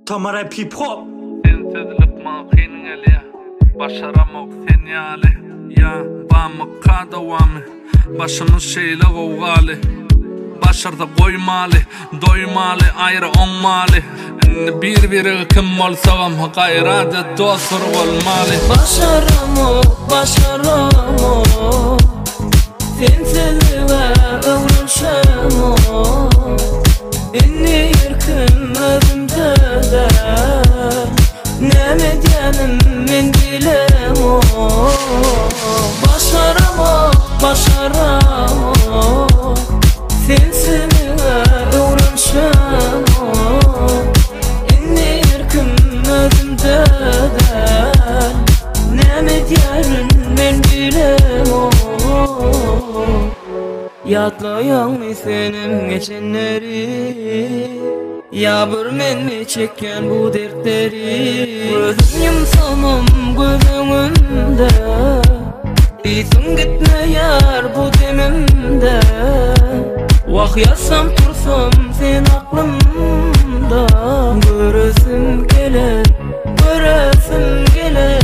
Tamara hip hop. Sen sözlük mağinin eli, başaramak sen yali. Ya bağımı kadavamı, başımız şeyle kovgali. Başarda koymalı, doymalı, ayrı onmalı. Bir kim olsam gayrada dostur olmalı. Başaramak sensiz ve öğrenşemak. İnni yırkım özümde de ne diyenim men bilemo. Başaramak sensiz ve öğrenşemak. İnni yırkım özümde de ne diyenim men bilemo. Yatlayan mı senin geçenleri? Ya bir men mi çeken bu dertleri? Gözüm yumsamam gözümünde, İzin gitme yar bu demimde. Vah yazsam tursam sen aklımda. Göresim gelir, göresim gelir.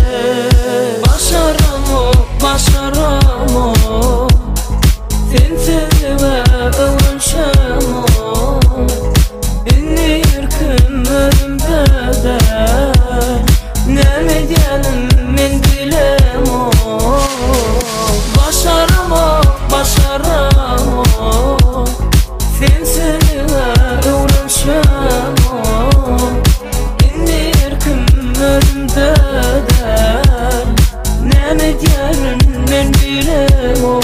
Başaramak sensiz ve öğrenşemak. İnni yırkım özümde de ne diyelim men bilemo. Başaramak sensiz ve öğrenşemak. İnni yırkım özümde de ne diyelim men bilemo.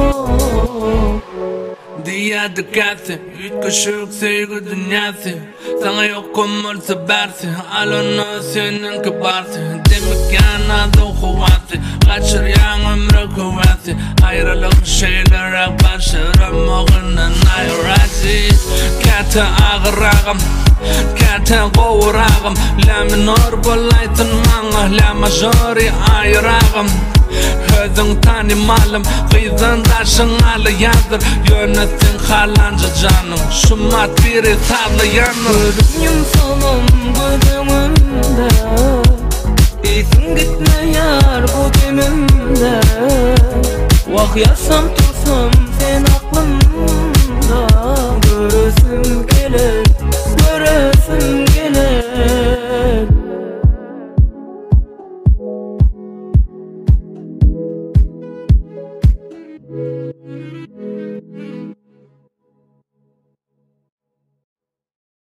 Diye dikkatli, üç kuşuk sevgi dünyası. Sana yok olsa bersi, alonu senin kibarsı. Demek yanada kuvveti, kaçıryan ömrü kuvveti. Ayrılık şeylere başaramağının ayrısı. Kete ağırağım, kete kovurağım. La minor bolaytın bana, la majori ayrağım. Özün tanımalım, kıyızın taşın alı yazdır. Yönetin halanca canım, şumat biri tadlı yanır. Gözüm yumsamam gözümünde, İzin gitme yar bu demimde. Vah yazsam tursam sen aklımda. Göresim gelir, göresim